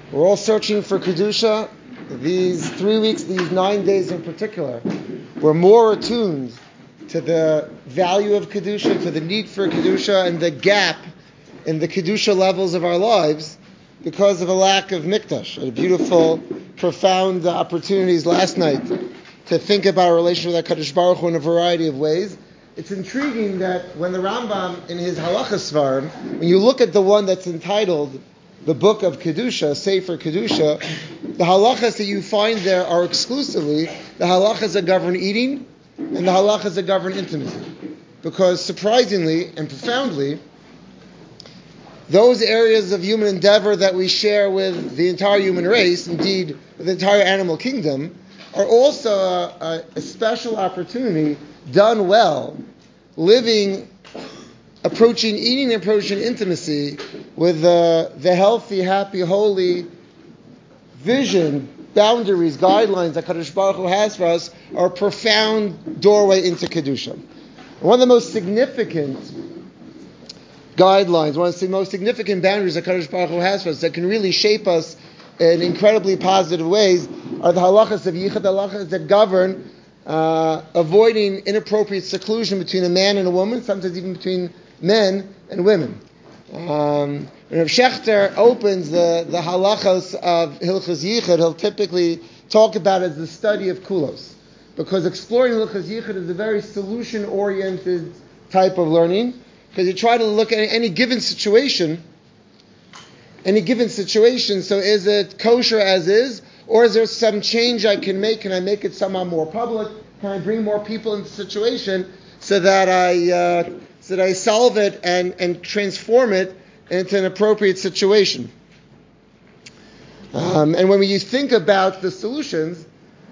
We're all searching for Kedusha. These 3 weeks, these 9 days in particular, we're more attuned to the value of Kedusha, to the need for Kedusha, and the gap in the Kedusha levels of our lives because of a lack of Mikdash. A beautiful, profound opportunities last night to think about our relation with HaKadosh Baruch Hu in a variety of ways. It's intriguing that when the Rambam, in his Halacha Svarim, when you look at the one that's entitled the Book of Kedusha, Sefer Kedusha, the halachas that you find there are exclusively the halachas that govern eating and the halachas that govern intimacy. Because surprisingly and profoundly, those areas of human endeavor that we share with the entire human race, indeed with the entire animal kingdom, are also a special opportunity done well, eating and approaching intimacy with the healthy, happy, holy vision, boundaries, guidelines that Kadosh Baruch Hu has for us are a profound doorway into Kedusha. One of the most significant guidelines, one of the most significant boundaries that Kadosh Baruch Hu has for us that can really shape us in incredibly positive ways are the halachas of Yichud, the halachas that govern avoiding inappropriate seclusion between a man and a woman, sometimes even between men and women. When Rav Shechter opens the halachas of Hilchos Yichud, he'll typically talk about it as the study of kulos, because exploring Hilchos Yichud is a very solution-oriented type of learning, because you try to look at any given situation, so is it kosher as is, or is there some change I can make? Can I make it somehow more public? Can I bring more people into the situation so that I solve it and transform it into an appropriate situation? And when you think about the solutions,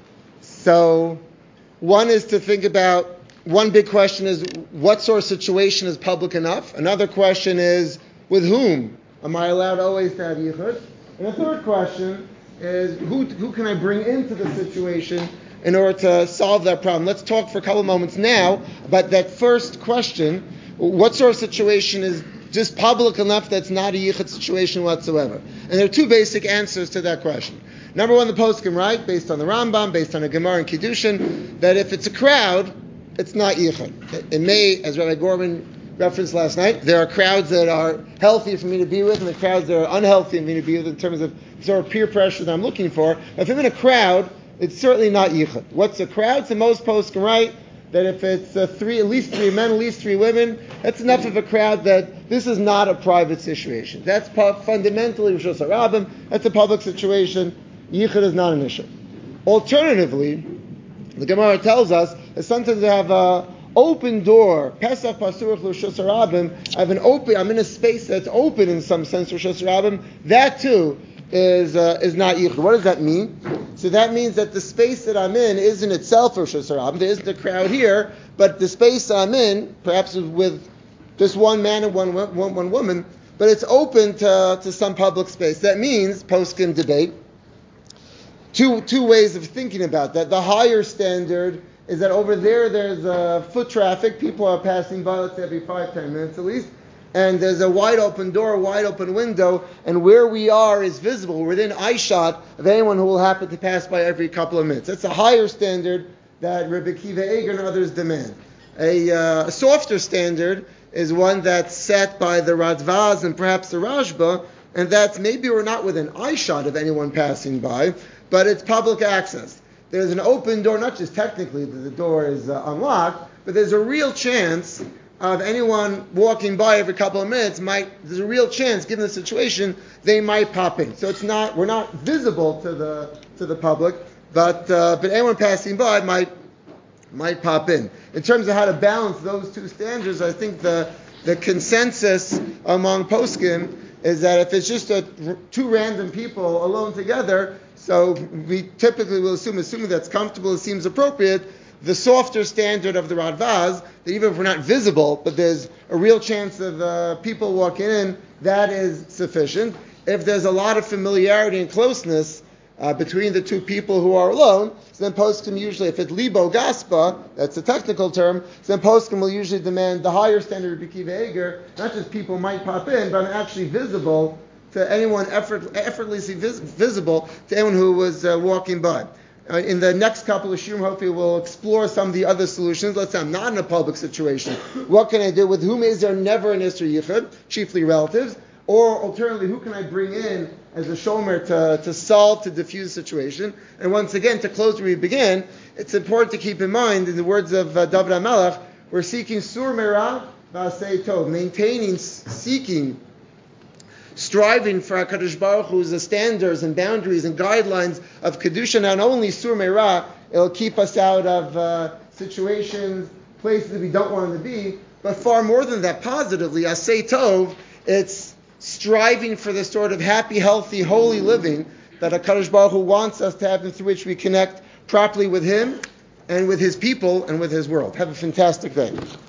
so one is to think about, one big question is, what sort of situation is public enough? Another question is, with whom am I allowed always to have yichud? And a third question is, who can I bring into the situation in order to solve that problem? Let's talk for a couple of moments now about that first question. What sort of situation is just public enough that's not a yichud situation whatsoever? And there are two basic answers to that question. Number one, the poskim, right, based on the Rambam, based on a Gemara and Kiddushin, that if it's a crowd, it's not yichud. It may, as Rabbi Gorman referenced last night, there are crowds that are healthy for me to be with and the crowds that are unhealthy for me to be with in terms of sort of peer pressure that I'm looking for. If I'm in a crowd, it's certainly not yichud. What's a crowd? So most poskim, right, that if it's at least three men, at least three women, that's enough of a crowd that this is not a private situation. That's fundamentally Rosh Hashanah. That's a public situation. Yichud is not an issue. Alternatively, the Gemara tells us that sometimes they have a open door. Pesach Pasurach Rosh Hashanah. I'm in a space that's open in some sense. Rosh Hashanah. That too is not yichud. What does that mean? So that means that the space that I'm in isn't itself Rosh Hashanah. There isn't a crowd here, but the space I'm in, perhaps with just one man and one woman, but it's open to some public space. That means poskim debate. Two ways of thinking about that. The higher standard is that over there's foot traffic. People are passing by, let's say every 5-10 minutes at least. And there's a wide open door, wide open window, and where we are is visible. We're within eyeshot of anyone who will happen to pass by every couple of minutes. That's a higher standard that Rebbe Akiva Eiger and others demand. A softer standard is one that's set by the Radvaz and perhaps the Rashba, and that's maybe we're not within eyeshot of anyone passing by, but it's public access. There's an open door, not just technically that the door is unlocked, but there's a real chance of anyone walking by every couple of minutes there's a real chance, given the situation, they might pop in. So we're not visible to the public, but anyone passing by might pop in. In terms of how to balance those two standards, I think the consensus among poskim is that if it's just two random people alone together, so we typically will assuming that's comfortable, it seems appropriate, the softer standard of the Radvaz, that even if we're not visible, but there's a real chance of people walking in, that is sufficient. If there's a lot of familiarity and closeness between the two people who are alone, so then poskim usually, if it's libo gaspa, that's a technical term, so then poskim will usually demand the higher standard of Akiva Eiger, not just people might pop in, but I'm actually visible to anyone, effortlessly visible to anyone who was walking by. In the next couple of shurim, hopefully we'll explore some of the other solutions. Let's say I'm not in a public situation. What can I do? With whom is there never an Isser Yichud? Chiefly relatives. Or alternatively, who can I bring in as a shomer to solve, to diffuse the situation? And once again, to close where we began, it's important to keep in mind, in the words of David HaMelech, we're seeking sur merah v'asei tov, maintaining, seeking, striving for HaKadosh Baruch Hu's standards and boundaries and guidelines of Kedusha. Not only sur merah, it'll keep us out of situations, places that we don't want to be, but far more than that, positively, asei tov, it's striving for the sort of happy, healthy, holy living that HaKadosh Baruch Hu wants us to have, and through which we connect properly with Him and with His people and with His world. Have a fantastic day.